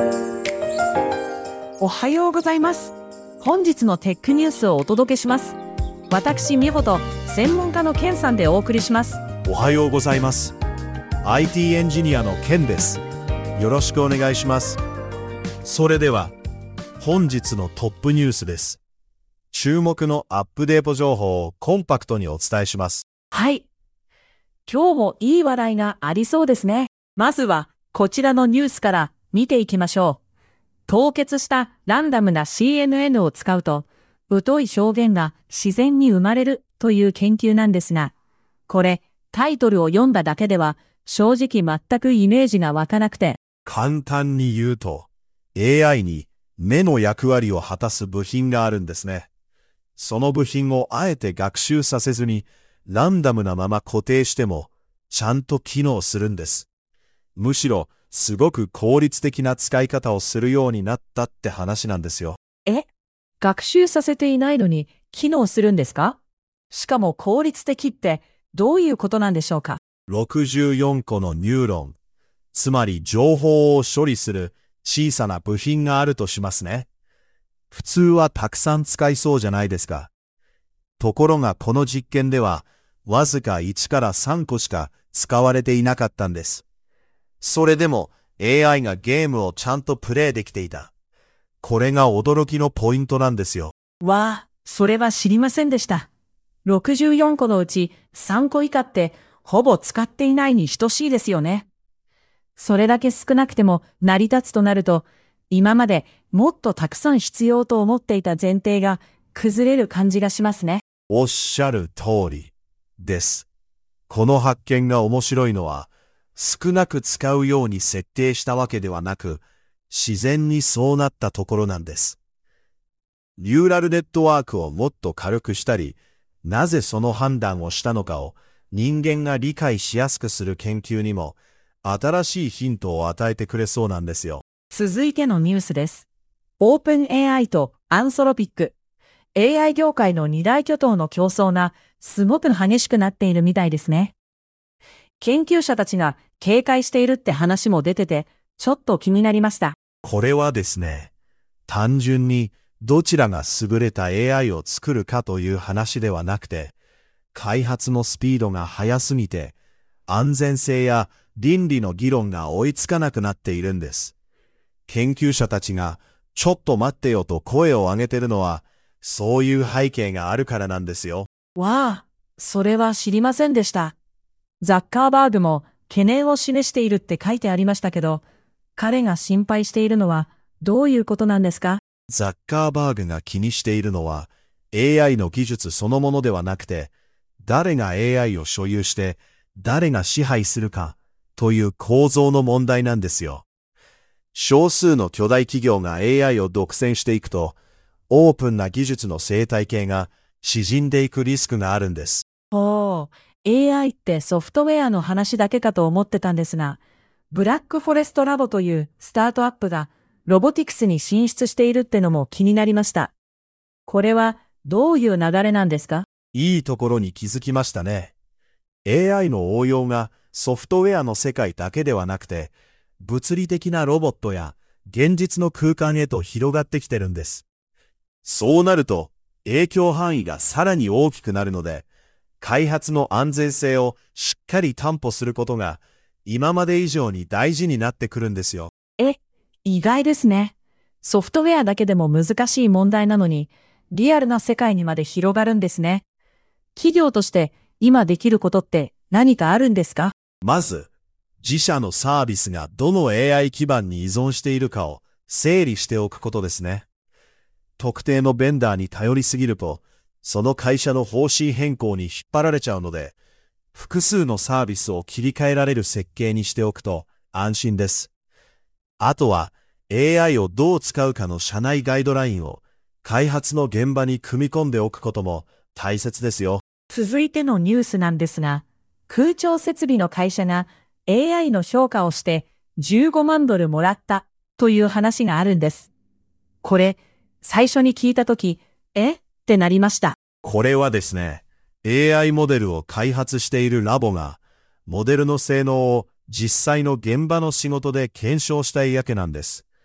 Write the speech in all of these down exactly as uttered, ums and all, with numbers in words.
おはようございます。本日のテックニュースをお届けします。私、美穂と専門家のケンさんでお送りします。 おはようございます。アイティー エンジニアのケンです。よろしくお願いします。それでは、本日のトップニュースです。注目のアップデート情報をコンパクトにお伝えします。 はい。今日もいい話題がありそうですね。まずは、こちらのニュースから見ていきましょう。凍結したランダムな シーエヌエヌ を使うと、疎い表現が自然に生まれるという研究なんですが、これ、タイトルを読んだだけでは、正直全くイメージが湧かなくて。 簡単に言うと、エーアイ に目の役割を果たす部品があるんですね。その部品をあえて学習させずに、ランダムなまま固定しても、ちゃんと機能するんです。むしろ、すごく効率的な使い方をするようになったって話なんですよ。 え？学習させていないのに機能するんですか？しかも効率的ってどういうことなんでしょうか？ ろくじゅうよんこのニューロン、つまり情報を処理する小さな部品があるとしますね。普通はたくさん使いそうじゃないですか。ところがこの実験では、わずかいちからさんこしか使われていなかったんです。それでも エーアイ がゲームをちゃんとプレイできていた。これが驚きのポイントなんですよ。 わあ、それは知りませんでした。ろくじゅうよんこのうちさんこ以下ってほぼ使っていないに等しいですよね。それだけ少なくても成り立つとなると、今までもっとたくさん必要と思っていた前提が崩れる感じがしますね。 おっしゃる通りです。この発見が面白いのは、少なく使うように設定したわけではなく、自然にそうなったところなんです。ニューラルネットワークをもっと軽くしたり、なぜその判断をしたのかを人間が理解しやすくする研究にも、新しいヒントを与えてくれそうなんですよ。 続いてのニュースです。オープン エーアイ とアンソロピック。エーアイ 業界の二大巨頭の競争がすごく激しくなっているみたいですね。研究者たちが警戒しているって話も出てて、ちょっと気になりました。 これはですね、単純にどちらが優れた エーアイ を作るかという話ではなくて、開発のスピードが速すぎて、安全性や倫理の議論が追いつかなくなっているんです。研究者たちが、ちょっと待ってよと声を上げてるのは、そういう背景があるからなんですよ。 わあ、それは知りませんでした。ザッカーバーグも懸念を示しているって書いてありましたけど、彼が心配しているのはどういうことなんですか？ ザッカーバーグが気にしているのは、エーアイ の技術そのものではなくて、誰が エーアイ を所有して、誰が支配するかという構造の問題なんですよ。少数の巨大企業が エーアイ を独占していくと、オープンな技術の生態系が縮んでいくリスクがあるんです。 ほう、エーアイ ってソフトウェアの話だけかと思ってたんですが、ブラックフォレストラボというスタートアップがロボティクスに進出しているってのも気になりました。これはどういう流れなんですか？ いいところに気づきましたね。エーアイ の応用がソフトウェアの世界だけではなくて、物理的なロボットや現実の空間へと広がってきてるんです。そうなると影響範囲がさらに大きくなるので、開発の安全性をしっかり担保することが今まで以上に大事になってくるんですよ。 え、意外ですね。ソフトウェアだけでも難しい問題なのに、リアルな世界にまで広がるんですね。企業として今できることって何かあるんですか？ まず、自社のサービスがどの エーアイ 基盤に依存しているかを整理しておくことですね。特定のベンダーに頼りすぎると、その会社の方針変更に引っ張られちゃうので、複数のサービスを切り替えられる設計にしておくと安心です。あとは エーアイ をどう使うかの社内ガイドラインを開発の現場に組み込んでおくことも大切ですよ。 続いてのニュースなんですが、空調設備の会社が エーアイ の評価をしてじゅうごまんドルもらったという話があるんです。これ、最初に聞いたとき、え？ってなりました。 これはですね、エーアイ モデルを開発しているラボが、モデルの性能を実際の現場の仕事で検証したいわけなんです。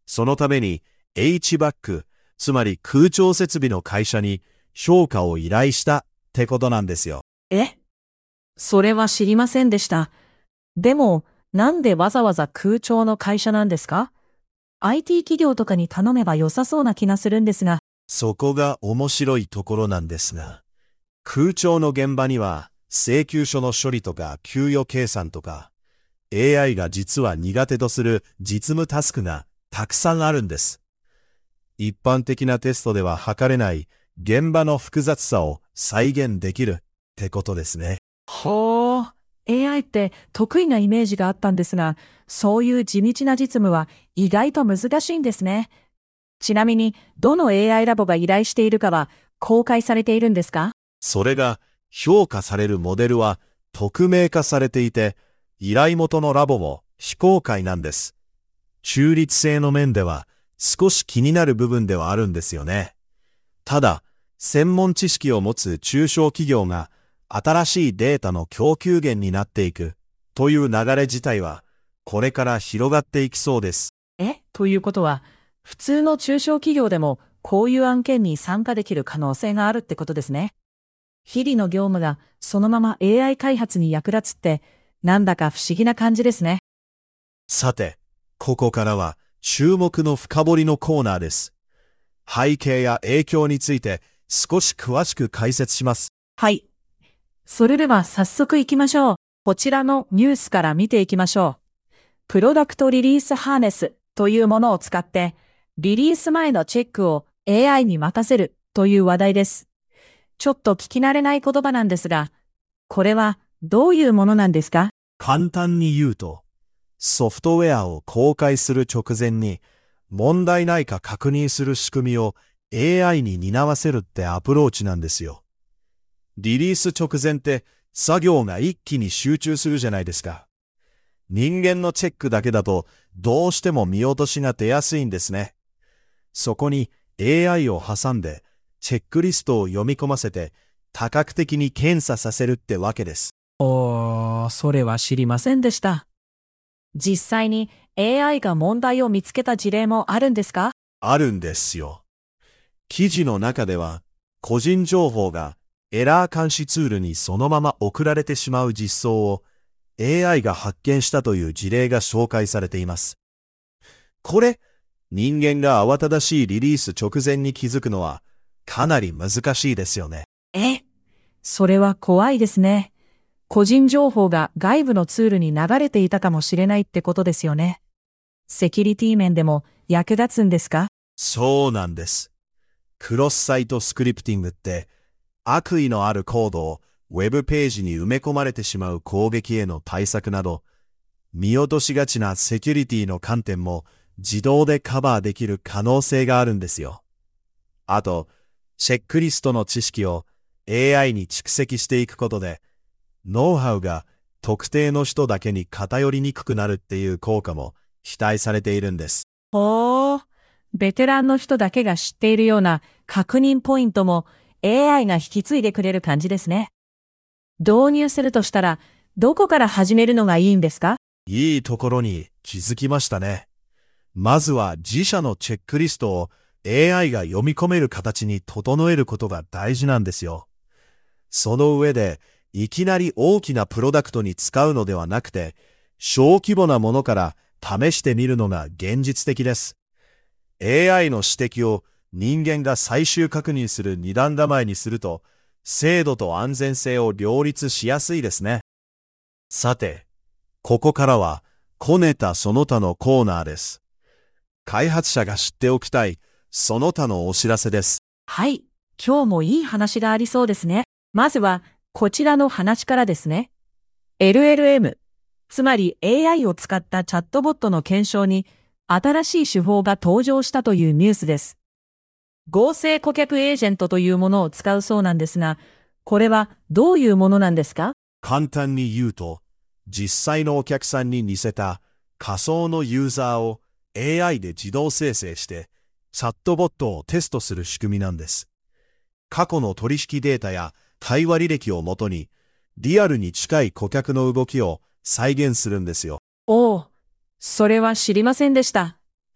そのために エイチブイエーシー、つまり空調設備の会社に評価を依頼したってことなんですよ。 え？それは知りませんでした。でも、なんでわざわざ空調の会社なんですか？ アイティー 企業とかに頼めば良さそうな気がするんですが。 そこが面白いところなんですが、空調の現場には請求書の処理とか給与計算とか、エーアイ が実は苦手とする実務タスクがたくさんあるんです。一般的なテストでは測れない現場の複雑さを再現できるってことですね。 ほー。エーアイ って得意なイメージがあったんですが、そういう地道な実務は意外と難しいんですね。ちなみに、どの エーアイ ラボが依頼しているかは公開されているんですか？ それが評価されるモデルは匿名化されていて、依頼元のラボも非公開なんです。中立性の面では少し気になる部分ではあるんですよね。ただ、専門知識を持つ中小企業が新しいデータの供給源になっていくという流れ自体はこれから広がっていきそうです。 え？ということは、普通の中小企業でもこういう案件に参加できる可能性があるってことですね。日々の業務がそのまま エーアイ 開発に役立つって、なんだか不思議な感じですね。 さて、ここからは注目の深掘りのコーナーです。背景や影響について少し詳しく解説します。 はい。それでは早速行きましょう。こちらのニュースから見ていきましょう。プロダクトリリースハーネスというものを使って、リリース前のチェックを エーアイ に任せるという話題です。ちょっと聞き慣れない言葉なんですが、これはどういうものなんですか？ 簡単に言うと、ソフトウェアを公開する直前に問題ないか確認する仕組みを エーアイ に担わせるってアプローチなんですよ。リリース直前って作業が一気に集中するじゃないですか。人間のチェックだけだとどうしても見落としが出やすいんですね。そこに エーアイ を挟んでチェックリストを読み込ませて多角的に検査させるってわけです。 おー、それは知りませんでした。実際に エーアイ が問題を見つけた事例もあるんですか？ あるんですよ。記事の中では個人情報がエラー監視ツールにそのまま送られてしまう実装を エーアイ が発見したという事例が紹介されています。これ、人間が慌ただしいリリース直前に気づくのはかなり難しいですよね。 え？それは怖いですね。個人情報が外部のツールに流れていたかもしれないってことですよね。セキュリティ面でも役立つんですか？ そうなんです。クロスサイトスクリプティングって悪意のあるコードをウェブページに埋め込まれてしまう攻撃への対策など、見落としがちなセキュリティの観点も自動でカバーできる可能性があるんですよ。あと、チェックリストの知識を エーアイ に蓄積していくことで、ノウハウが特定の人だけに偏りにくくなるっていう効果も期待されているんです。 ほー、ベテランの人だけが知っているような確認ポイントも エーアイ が引き継いでくれる感じですね。導入するとしたら、どこから始めるのがいいんですか？ いいところに気づきましたね。まずは自社のチェックリストを エーアイ が読み込める形に整えることが大事なんですよ。その上で、いきなり大きなプロダクトに使うのではなくて、小規模なものから試してみるのが現実的です。エーアイ の指摘を人間が最終確認する二段構えにすると、精度と安全性を両立しやすいですね。さて、ここからは、こねたその他のコーナーです。開発者が知っておきたい、その他のお知らせです。 はい、今日もいい話がありそうですね。まずは、こちらの話からですね。エルエルエム、つまり エーアイ を使ったチャットボットの検証に、新しい手法が登場したというニュースです。合成顧客エージェントというものを使うそうなんですが、これはどういうものなんですか？ 簡単に言うと、実際のお客さんに似せた仮想のユーザーを エーアイ で自動生成して、チャットボットをテストする仕組みなんです。過去の取引データや会話履歴をもとに、リアルに近い顧客の動きを再現するんですよ。 おお、それは知りませんでした。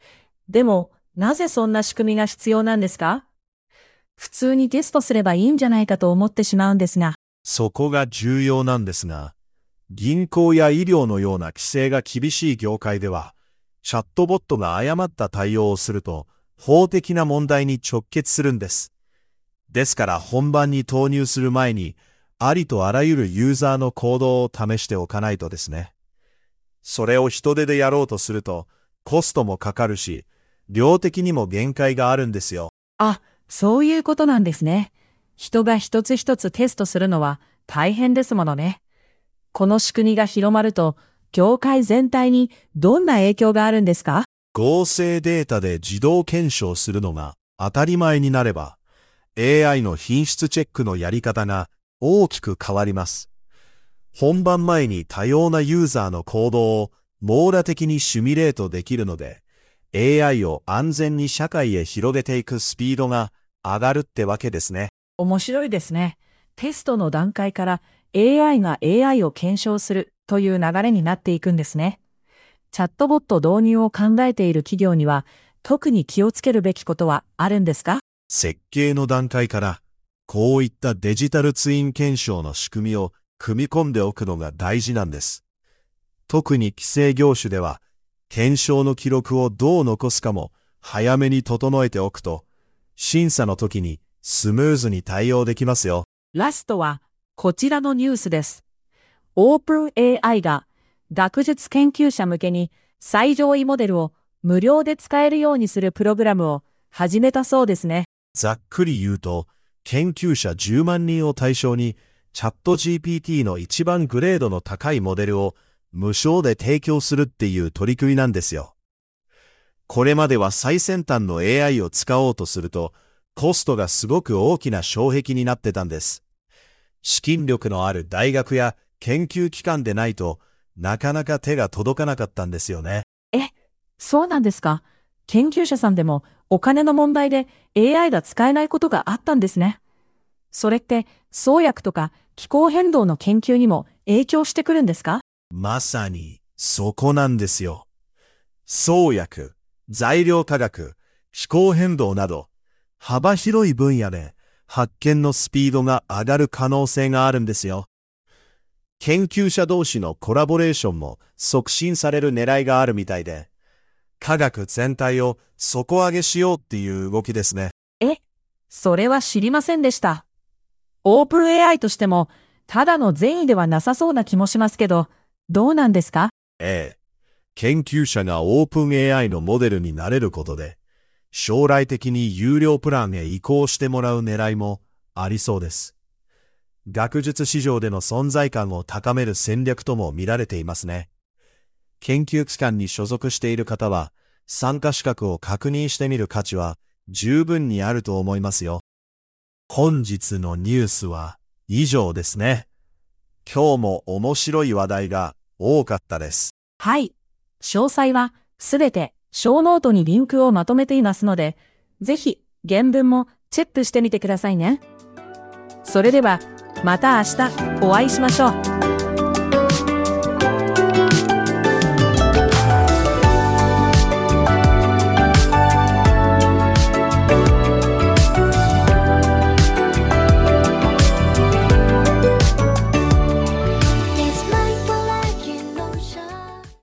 でも、なぜそんな仕組みが必要なんですか？普通にテストすればいいんじゃないかと思ってしまうんですが。 そこが重要なんですが、銀行や医療のような規制が厳しい業界では、チャットボットが誤った対応をすると、法的な問題に直結するんです。ですから本番に投入する前に、ありとあらゆるユーザーの行動を試しておかないとですね。それを人手でやろうとすると、コストもかかるし、量的にも限界があるんですよ。 あ、そういうことなんですね。人が一つ一つテストするのは大変ですものね。この仕組みが広まると、業界全体にどんな影響があるんですか？ 合成データで自動検証するのが当たり前になれば、エーアイ の品質チェックのやり方が大きく変わります。本番前に多様なユーザーの行動を網羅的にシミュレートできるので、エーアイ を安全に社会へ広げていくスピードが上がるってわけですね。 面白いですね。テストの段階から エーアイ が エーアイ を検証するという流れになっていくんですね。チャットボット導入を考えている企業には特に気をつけるべきことはあるんですか？ 設計の段階からこういったデジタルツイン検証の仕組みを組み込んでおくのが大事なんです。特に規制業種では検証の記録をどう残すかも早めに整えておくと、審査の時にスムーズに対応できますよ。 ラストはこちらのニュースです。オープン エーアイ が学術研究者向けに最上位モデルを無料で使えるようにするプログラムを始めたそうですね。 ざっくり言うと、研究者じゅうまんにんを対象にチャット ジーピーティー の一番グレードの高いモデルを無償で提供するっていう取り組みなんですよ。これまでは最先端の エーアイ を使おうとすると、コストがすごく大きな障壁になってたんです。資金力のある大学や研究機関でないとなかなか手が届かなかったんですよね。 え、そうなんですか？研究者さんでもお金の問題で エーアイ が使えないことがあったんですね。それって創薬とか気候変動の研究にも影響してくるんですか？ まさにそこなんですよ。創薬、材料科学、気候変動など幅広い分野で発見のスピードが上がる可能性があるんですよ。研究者同士のコラボレーションも促進される狙いがあるみたいで、科学全体を底上げしようっていう動きですね。 え、それは知りませんでした。オープン エーアイ としてもただの善意ではなさそうな気もしますけど、どうなんですか？ ええ。研究者がオープン エーアイ のモデルになれることで、将来的に有料プランへ移行してもらう狙いもありそうです。学術市場での存在感を高める戦略とも見られていますね。研究機関に所属している方は、参加資格を確認してみる価値は十分にあると思いますよ。本日のニュースは以上ですね。今日も面白い話題が多かったです。 はい。詳細はすべて小ノートにリンクをまとめていますので、ぜひ原文もチェックしてみてくださいね。それではまた明日お会いしましょう。